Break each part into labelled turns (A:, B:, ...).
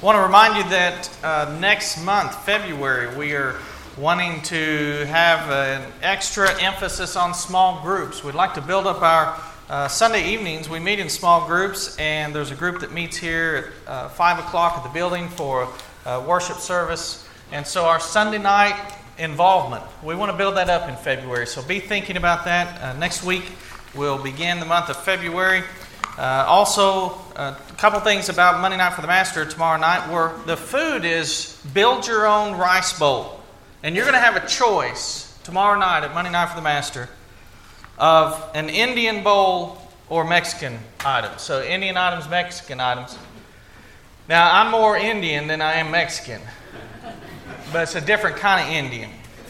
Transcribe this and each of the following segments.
A: want to remind you that next month, February, we are wanting to have an extra emphasis on small groups. We'd like to build up our Sunday evenings. We meet in small groups, and there's a group that meets here at 5 o'clock at the building for worship service. And so our Sunday night involvement, we want to build that up in February. So be thinking about that. Next week, we'll begin the month of February. Also, a couple things about Monday Night for the Master tomorrow night, where the food is build your own rice bowl. And you're going to have a choice tomorrow night at Monday Night for the Master of an Indian bowl or Mexican items. So Indian items, Mexican items. Now, I'm more Indian than I am Mexican. But it's a different kind of Indian.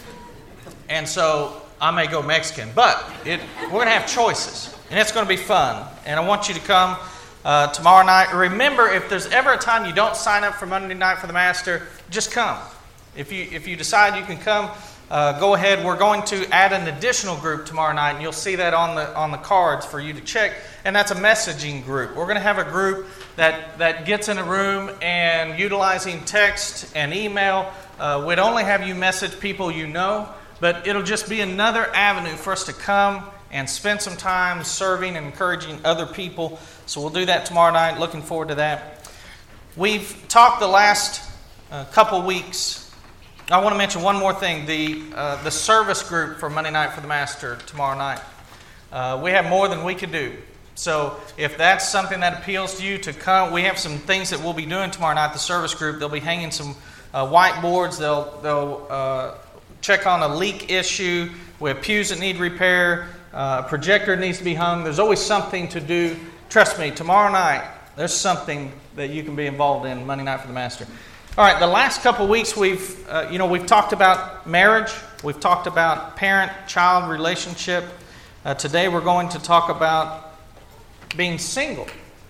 A: And so I may go Mexican. But we're going to have choices. And it's going to be fun. And I want you to come tomorrow night. Remember, if there's ever a time you don't sign up for Monday Night for the Master, just come. If you decide you can come, go ahead. We're going to add an additional group tomorrow night, and you'll see that on the cards for you to check. And that's a messaging group. We're going to have a group that gets in a room and utilizing text and email. We'd only have you message people you know, but it'll just be another avenue for us to come and spend some time serving and encouraging other people. So we'll do that tomorrow night. Looking forward to that. We've talked the last couple weeks. I want to mention one more thing. The service group for Monday Night for the Master tomorrow night. We have more than we could do. So if that's something that appeals to you to come, we have some things that we'll be doing tomorrow night. The service group, they'll be hanging some whiteboards. They'll check on a leak issue. We have pews that need repair. A projector needs to be hung. There's always something to do. Trust me, tomorrow night, there's something that you can be involved in Monday Night for the Master. All right, the last couple of weeks we've talked about marriage. We've talked about parent-child relationship. Today we're going to talk about being single.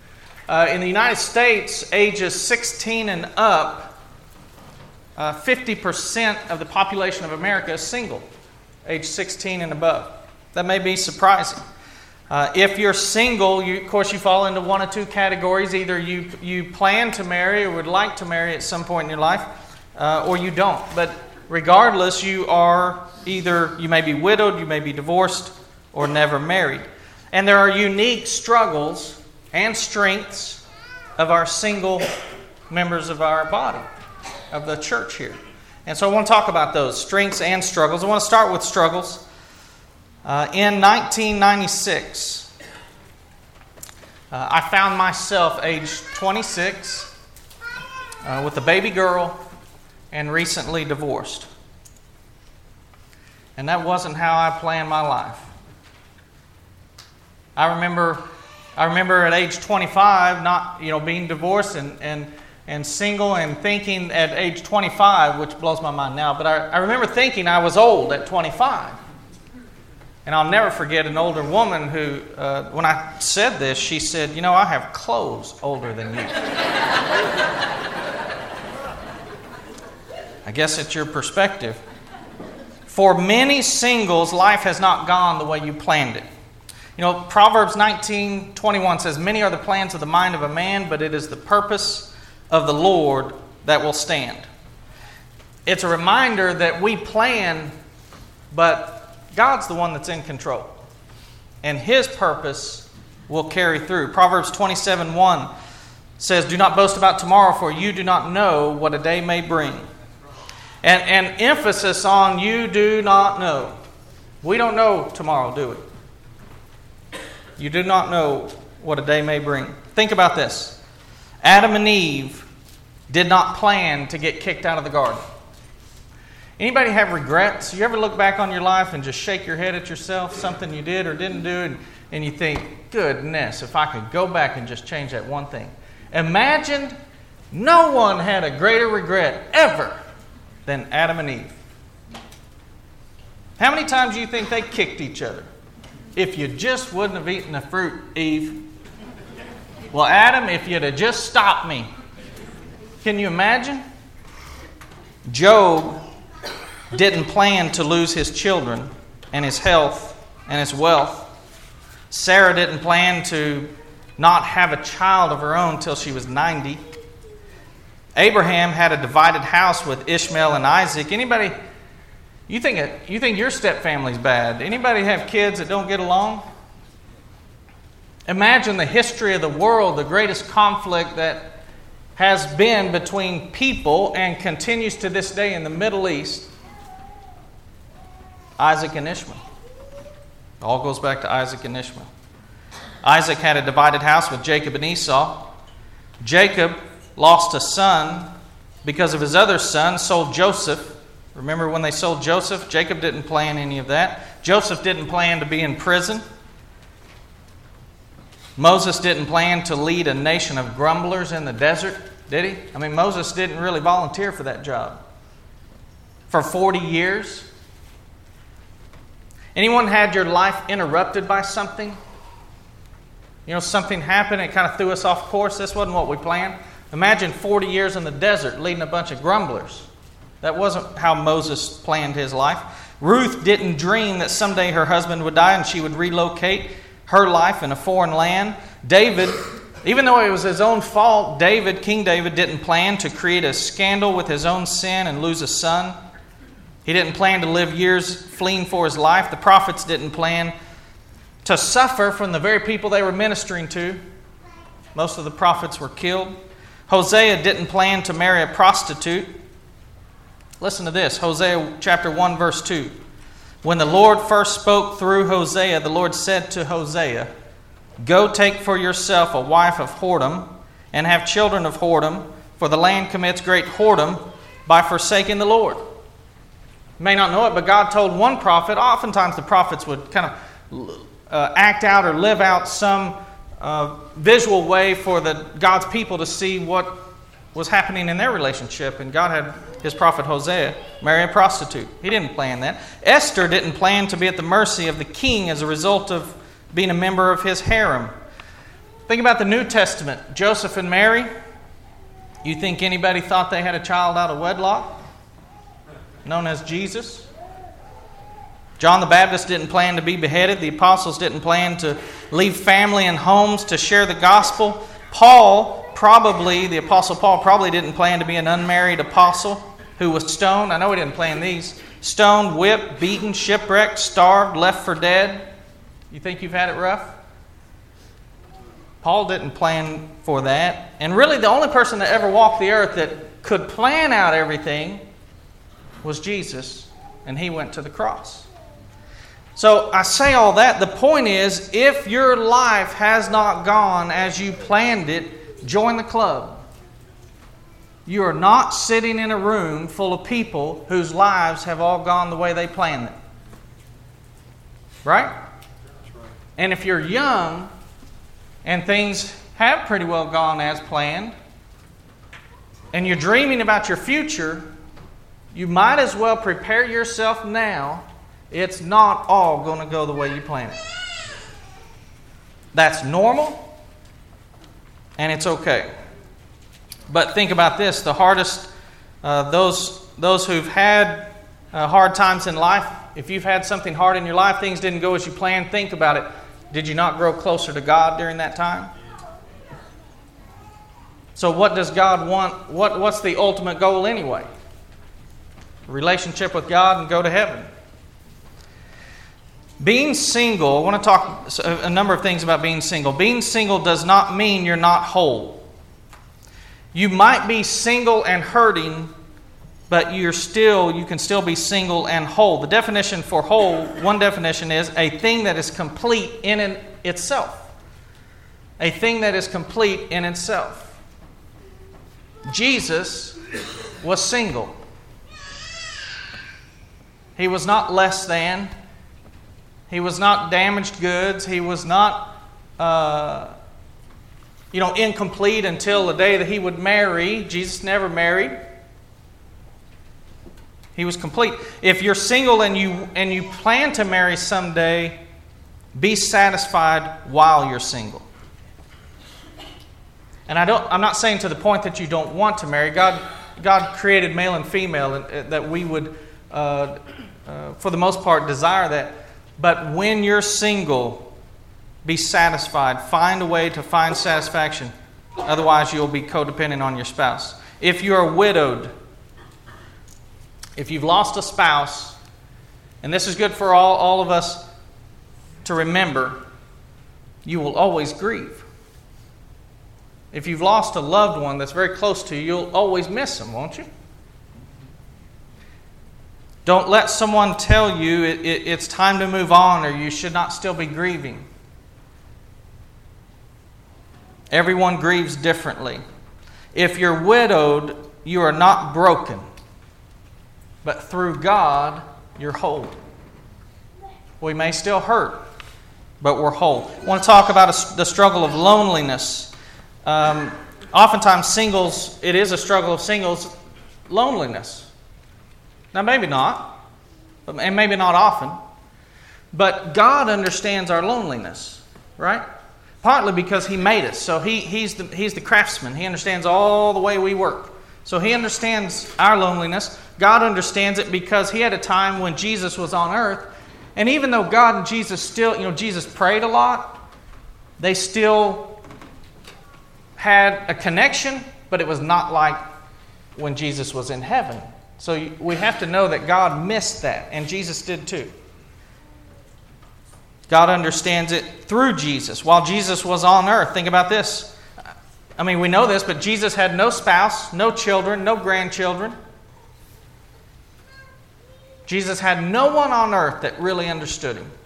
A: In the United States, ages 16 and up, 50% of the population of America is single, age 16 and above. That may be surprising. If you're single, of course you fall into one of two categories. Either you plan to marry or would like to marry at some point in your life, or you don't. But regardless, you may be widowed, you may be divorced, or never married. And there are unique struggles and strengths of our single members of our body, of the church here. And so I want to talk about those strengths and struggles. I want to start with struggles. In 1996, I found myself age 26 with a baby girl and recently divorced. And that wasn't how I planned my life. I remember at age 25 not being divorced and single and thinking at age 25, which blows my mind now, but I remember thinking I was old at 25. And I'll never forget an older woman who, when I said this, she said, I have clothes older than you. I guess it's your perspective. For many singles, life has not gone the way you planned it. Proverbs 19:21 says, "Many are the plans of the mind of a man, but it is the purpose of the Lord that will stand." It's a reminder that we plan, but God's the one that's in control. And His purpose will carry through. Proverbs 27:1 says, "Do not boast about tomorrow, for you do not know what a day may bring." And emphasis on you do not know. We don't know tomorrow, do we? You do not know what a day may bring. Think about this. Adam and Eve did not plan to get kicked out of the garden. Anybody have regrets? You ever look back on your life and just shake your head at yourself, something you did or didn't do, and you think, goodness, if I could go back and just change that one thing. Imagine no one had a greater regret ever than Adam and Eve. How many times do you think they kicked each other? If you just wouldn't have eaten the fruit, Eve. Well, Adam, if you'd have just stopped me. Can you imagine? Job didn't plan to lose his children and his health and his wealth. Sarah didn't plan to not have a child of her own till she was 90. Abraham had a divided house with Ishmael and Isaac. Anybody, you think your stepfamily's bad? Anybody have kids that don't get along? Imagine the history of the world, the greatest conflict that has been between people and continues to this day in the Middle East. Isaac and Ishmael. It all goes back to Isaac and Ishmael. Isaac had a divided house with Jacob and Esau. Jacob lost a son because of his other son, sold Joseph. Remember when they sold Joseph? Jacob didn't plan any of that. Joseph didn't plan to be in prison. Moses didn't plan to lead a nation of grumblers in the desert, did he? I mean, Moses didn't really volunteer for that job. For 40 years. Anyone had your life interrupted by something? You know, something happened and it kind of threw us off course. This wasn't what we planned. Imagine 40 years in the desert leading a bunch of grumblers. That wasn't how Moses planned his life. Ruth didn't dream that someday her husband would die and she would relocate her life in a foreign land. David, even though it was his own fault, King David didn't plan to create a scandal with his own sin and lose a son. He didn't plan to live years fleeing for his life. The prophets didn't plan to suffer from the very people they were ministering to. Most of the prophets were killed. Hosea didn't plan to marry a prostitute. Listen to this, Hosea chapter 1, verse 2. When the Lord first spoke through Hosea, the Lord said to Hosea, "Go take for yourself a wife of whoredom, and have children of whoredom, for the land commits great whoredom by forsaking the Lord." You may not know it, but God told one prophet. Oftentimes the prophets would kind of act out or live out some visual way for God's people to see what was happening in their relationship. And God had his prophet Hosea marry a prostitute. He didn't plan that. Esther didn't plan to be at the mercy of the king as a result of being a member of his harem. Think about the New Testament. Joseph and Mary. You think anybody thought they had a child out of wedlock? Known as Jesus. John the Baptist didn't plan to be beheaded. The apostles didn't plan to leave family and homes to share the gospel. The apostle Paul probably didn't plan to be an unmarried apostle who was stoned. I know he didn't plan these. Stoned, whipped, beaten, shipwrecked, starved, left for dead. You think you've had it rough? Paul didn't plan for that. And really the only person that ever walked the earth that could plan out everything was Jesus. And he went to the cross. So I say all that. The point is, if your life has not gone as you planned it, join the club. You are not sitting in a room full of people whose lives have all gone the way they planned it. Right? That's right. And if you're young and things have pretty well gone as planned, and you're dreaming about your future, you might as well prepare yourself now. It's not all going to go the way you plan it. That's normal, and it's okay. But think about this: the hardest, those who've had hard times in life. If you've had something hard in your life, things didn't go as you planned. Think about it. Did you not grow closer to God during that time? So, what does God want? What's the ultimate goal anyway? A relationship with God and go to heaven. Being single, I want to talk a number of things about being single. Being single does not mean you're not whole. You might be single and hurting, but you can still be single and whole. The definition for whole, one definition is a thing that is complete in itself. A thing that is complete in itself. Jesus was single. He was not less than. He was not damaged goods. He was not, incomplete until the day that he would marry. Jesus never married. He was complete. If you're single and you plan to marry someday, be satisfied while you're single. And I'm not saying to the point that you don't want to marry. God created male and female, and that we would, for the most part, desire that. But when you're single, be satisfied. Find a way to find satisfaction. Otherwise, you'll be codependent on your spouse. If you are widowed, if you've lost a spouse, and this is good for all of us to remember, you will always grieve. If you've lost a loved one that's very close to you, you'll always miss them, won't you? Don't let someone tell you it's time to move on or you should not still be grieving. Everyone grieves differently. If you're widowed, you are not broken. But through God, you're whole. We may still hurt, but we're whole. I want to talk about the struggle of loneliness. Oftentimes singles, it is a struggle of singles, loneliness. Now maybe not, and maybe not often, but God understands our loneliness, right? Partly because He made us, so He's the craftsman. He understands all the way we work. So He understands our loneliness. God understands it because He had a time when Jesus was on earth, and even though God and Jesus still, Jesus prayed a lot, they still had a connection, but it was not like when Jesus was in heaven. So we have to know that God missed that, and Jesus did too. God understands it through Jesus. While Jesus was on earth, think about this. I mean, we know this, but Jesus had no spouse, no children, no grandchildren. Jesus had no one on earth that really understood Him.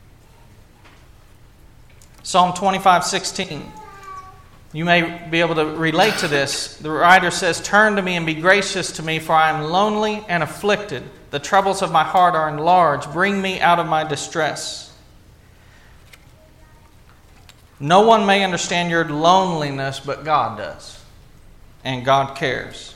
A: Psalm 25:16. You may be able to relate to this. The writer says, "Turn to me and be gracious to me, for I am lonely and afflicted. The troubles of my heart are enlarged. Bring me out of my distress." No one may understand your loneliness, but God does. And God cares.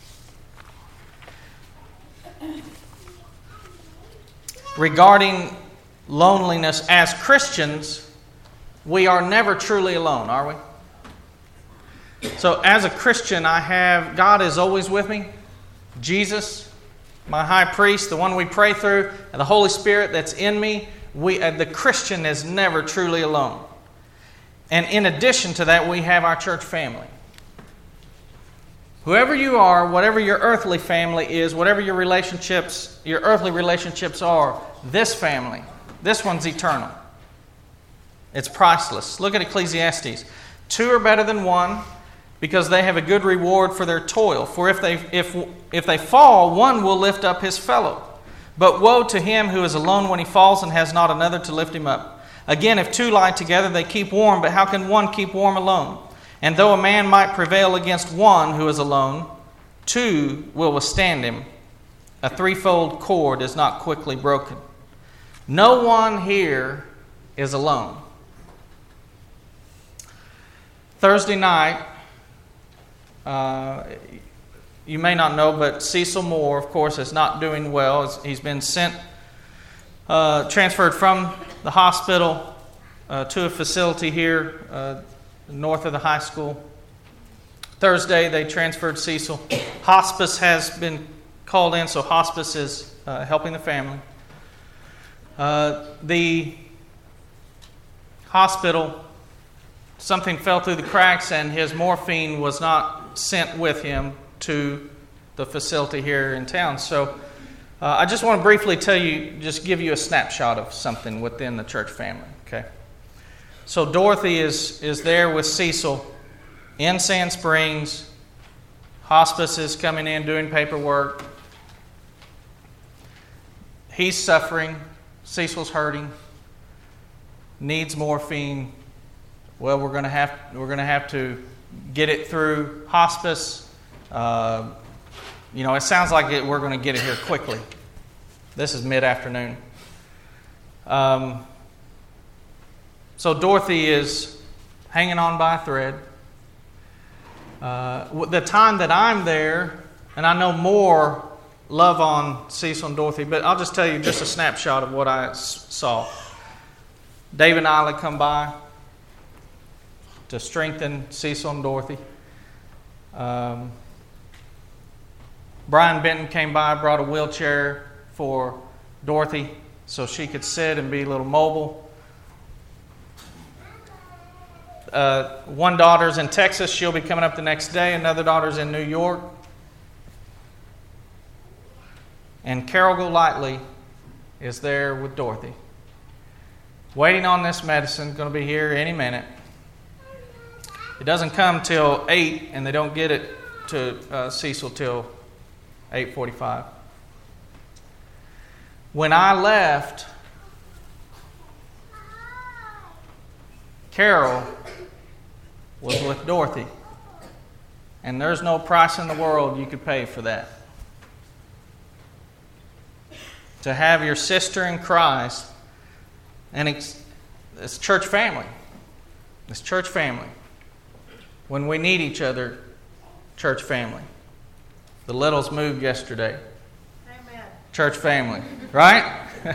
A: Regarding loneliness, as Christians, we are never truly alone, are we? So as a Christian, God is always with me. Jesus, my high priest, the one we pray through, and the Holy Spirit that's in me. The Christian is never truly alone. And in addition to that, we have our church family. Whoever you are, whatever your earthly family is, whatever your earthly relationships are, this family, this one's eternal. It's priceless. Look at Ecclesiastes. 2 are better than 1, because they have a good reward for their toil. For if they fall, one will lift up his fellow. But woe to him who is alone when he falls and has not another to lift him up. Again, if 2 lie together, they keep warm, but how can one keep warm alone? And though a man might prevail against one who is alone, 2 will withstand him. A threefold cord is not quickly broken. No one here is alone. Thursday night, you may not know, but Cecil Moore, of course, is not doing well. He's been transferred from the hospital to a facility here north of the high school. Thursday, they transferred Cecil. Hospice has been called in, so hospice is helping the family. The hospital, something fell through the cracks, and his morphine was not sent with him to the facility here in town. So I just want to briefly just give you a snapshot of something within the church family. Okay. So Dorothy is there with Cecil in Sand Springs. Hospice is coming in, doing paperwork. He's suffering. Cecil's hurting. Needs morphine. Well, we're going to have to get it through hospice. It sounds like we're going to get it here quickly. This is mid-afternoon. So Dorothy is hanging on by a thread. The time that I'm there, and I know more love on Cecil and Dorothy, but I'll just tell you just a snapshot of what I saw. Dave and Isla come by to strengthen Cecil and Dorothy. Brian Benton came by, brought a wheelchair for Dorothy so she could sit and be a little mobile. One daughter's in Texas. She'll be coming up the next day. Another daughter's in New York. And Carol Golightly is there with Dorothy, waiting on this medicine. Going to be here any minute. It doesn't come till 8, and they don't get it to Cecil till 8:45. When I left, Carol was with Dorothy. And there's no price in the world you could pay for that. To have your sister in Christ, and it's church family. It's church family. When we need each other, church family. The Littles moved yesterday.
B: Amen.
A: Church family, right?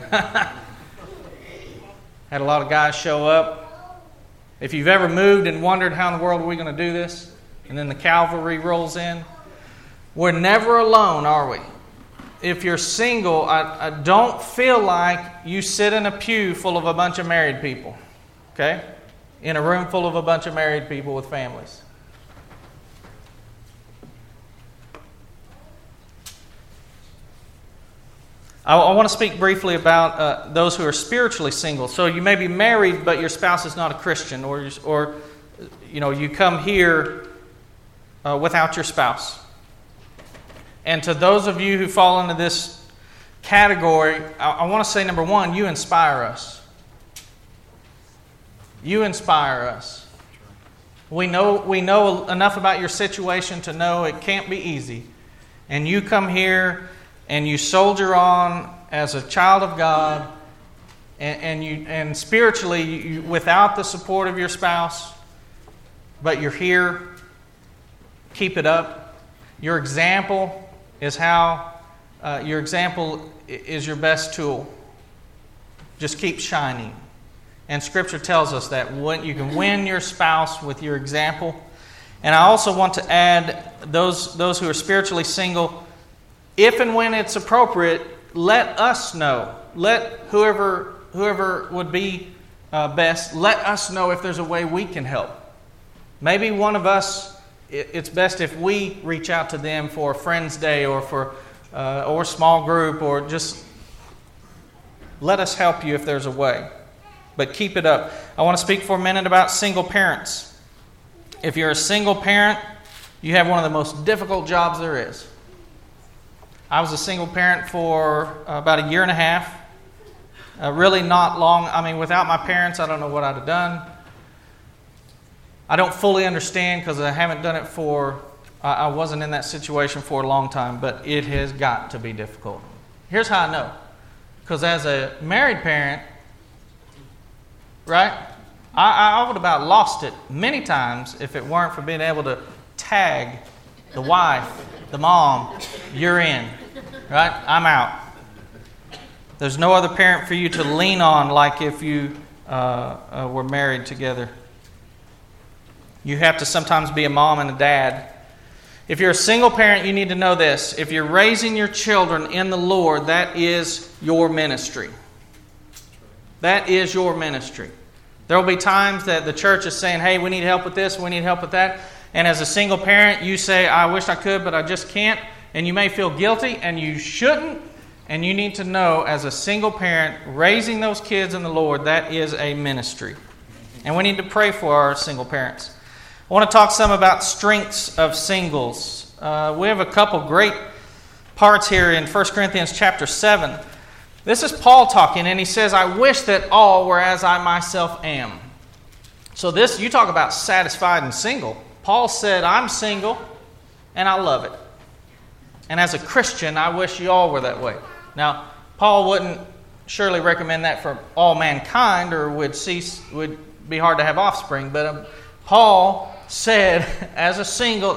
A: Had a lot of guys show up. If you've ever moved and wondered how in the world are we going to do this, and then the cavalry rolls in, we're never alone, are we? If you're single, I don't feel like you sit in a pew full of a bunch of married people, okay? In a room full of a bunch of married people with families. I want to speak briefly about those who are spiritually single. So you may be married, but your spouse is not a Christian, or you come here without your spouse. And to those of you who fall into this category, I want to say, number one, you inspire us. You inspire us. We know enough about your situation to know it can't be easy. And you come here and you soldier on as a child of God, and spiritually, you, without the support of your spouse, but you're here. Keep it up. Your example is your best tool. Just keep shining. And Scripture tells us that you can win your spouse with your example. And I also want to add those who are spiritually single, if and when it's appropriate, let us know. Let whoever would be best, let us know if there's a way we can help. Maybe one of us, it's best if we reach out to them for a Friends Day or for or small group, or just let us help you if there's a way. But keep it up. I want to speak for a minute about single parents. If you're a single parent, you have one of the most difficult jobs there is. I was a single parent for about a year and a half. Really not long. I mean, without my parents, I don't know what I'd have done. I don't fully understand because I haven't done it I wasn't in that situation for a long time, but it has got to be difficult. Here's how I know. Because as a married parent, right, I would have about lost it many times if it weren't for being able to tag the wife, the mom, you're in, right? I'm out. There's no other parent for you to lean on like if you were married together. You have to sometimes be a mom and a dad. If you're a single parent, you need to know this. If you're raising your children in the Lord, that is your ministry. That is your ministry. There will be times that the church is saying, hey, we need help with this, we need help with that. And as a single parent, you say, I wish I could, but I just can't. And you may feel guilty, and you shouldn't. And you need to know, as a single parent, raising those kids in the Lord, that is a ministry. And we need to pray for our single parents. I want to talk some about strengths of singles. We have a couple great parts here in 1 Corinthians chapter 7. This is Paul talking, and he says, I wish that all were as I myself am. So this, you talk about satisfied and single. Paul said, I'm single, and I love it. And as a Christian, I wish you all were that way. Now, Paul wouldn't surely recommend that for all mankind, or would be hard to have offspring. But Paul said, as a single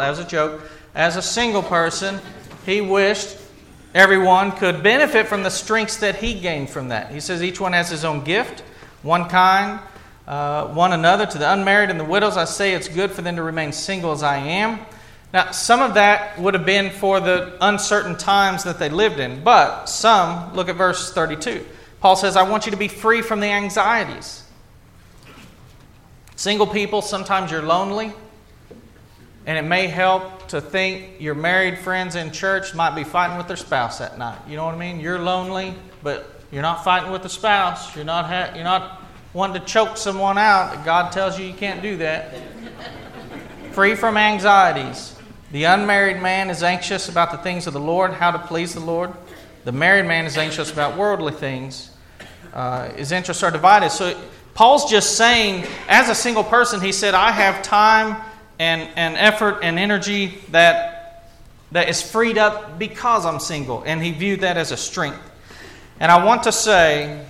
A: person, he wished everyone could benefit from the strengths that he gained from that. He says each one has his own gift, one kind, one another. To the unmarried and the widows, I say it's good for them to remain single as I am. Now, some of that would have been for the uncertain times that they lived in, but some, look at verse 32. Paul says, I want you to be free from the anxieties. Single people, sometimes you're lonely, and it may help to think your married friends in church might be fighting with their spouse at night. You know what I mean? You're lonely, but you're not fighting with the spouse. You're not wanting to choke someone out. God tells you can't do that. Free from anxieties. The unmarried man is anxious about the things of the Lord, how to please the Lord. The married man is anxious about worldly things. His interests are divided. So Paul's just saying, as a single person, he said, I have time and effort and energy that is freed up because I'm single. And he viewed that as a strength. And I want to say,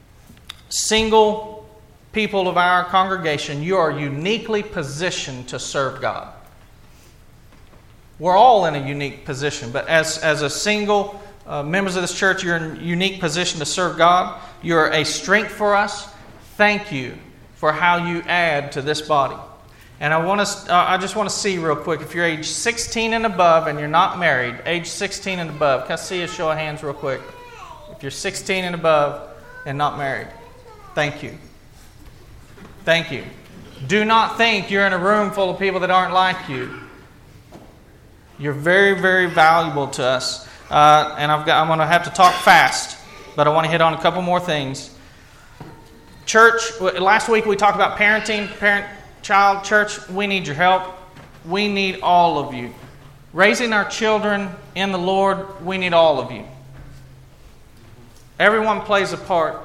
A: single people of our congregation, you are uniquely positioned to serve God. We're all in a unique position, but as a single members of this church, you're in a unique position to serve God. You're a strength for us. Thank you for how you add to this body. And I just want to see real quick, if you're age 16 and above and you're not married, age 16 and above, can I see a show of hands real quick? If you're 16 and above and not married, thank you. Thank you. Do not think you're in a room full of people that aren't like you. You're very, very valuable to us. And I'm going to have to talk fast, but I want to hit on a couple more things. Church, last week we talked about parenting, parent-child. Church, we need your help. We need all of you. Raising our children in the Lord, we need all of you. Everyone plays a part.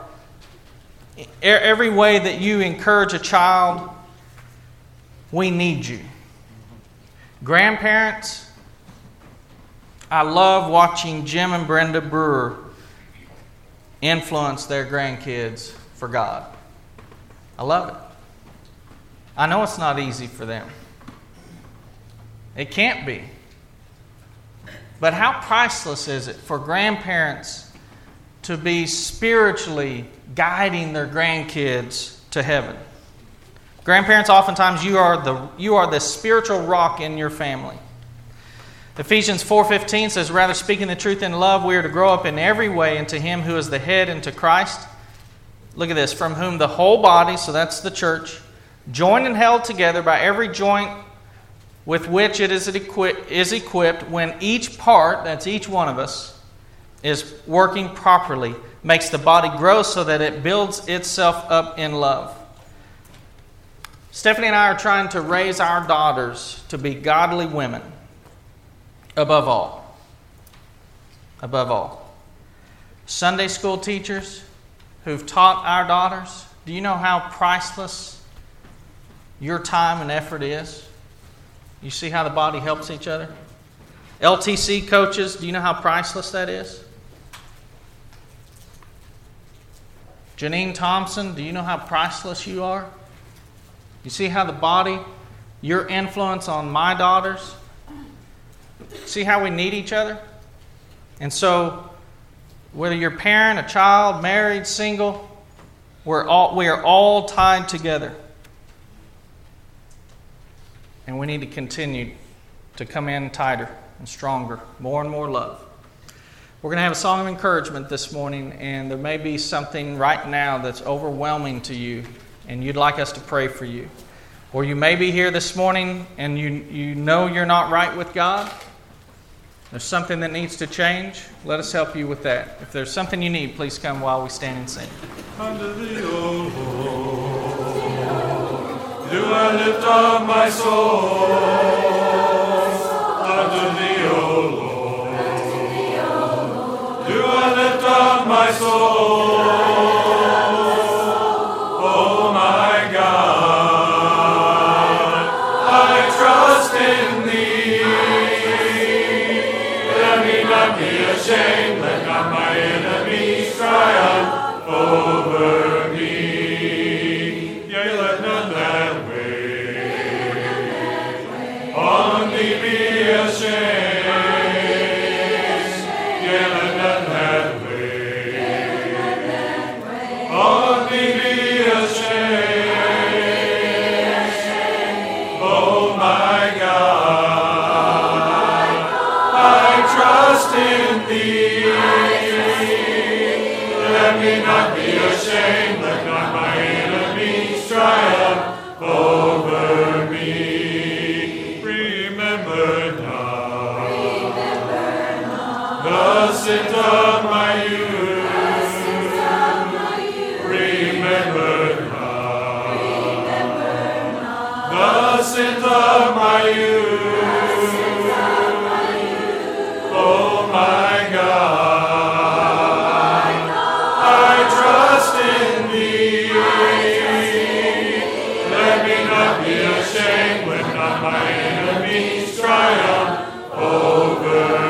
A: Every way that you encourage a child, we need you. Grandparents, I love watching Jim and Brenda Brewer influence their grandkids for God. I love it. I know it's not easy for them. It can't be. But how priceless is it for grandparents to be spiritually guiding their grandkids to heaven? Grandparents, oftentimes you are the spiritual rock in your family. Ephesians 4:15 says, rather speaking the truth in love, we are to grow up in every way into Him who is the head, into Christ. Look at this, from whom the whole body, so that's the church, joined and held together by every joint with which it is equipped, when each part, that's each one of us, is working properly, makes the body grow so that it builds itself up in love. Stephanie and I are trying to raise our daughters to be godly women. Above all. Above all. Sunday school teachers who've taught our daughters, do you know how priceless your time and effort is? You see how the body helps each other? LTC coaches, do you know how priceless that is? Janine Thompson, do you know how priceless you are? You see how the body, your influence on my daughters, see how we need each other? And so, whether you're a parent, a child, married, single, we are all tied together. And we need to continue to come in tighter and stronger, more and more love. We're going to have a song of encouragement this morning, and there may be something right now that's overwhelming to you, and you'd like us to pray for you. Or you may be here this morning and you know you're not right with God. There's something that needs to change. Let us help you with that. If there's something you need, please come while we stand and sing.
B: Unto thee, O Lord, do I lift up my soul. Unto thee, O Lord, do I lift up my soul. Oh my God, I trust in thee. Let me not be ashamed, let not my enemies triumph over me. Yea, let none that wait on thee be ashamed. Yea, let none that wait on thee be ashamed. Oh my God, I trust in thee. Let me not be ashamed, let not my enemies triumph. the sins of my youth. Remember not the sins of my youth. Oh my God, I trust in thee. Let me not be ashamed when not my enemies triumph over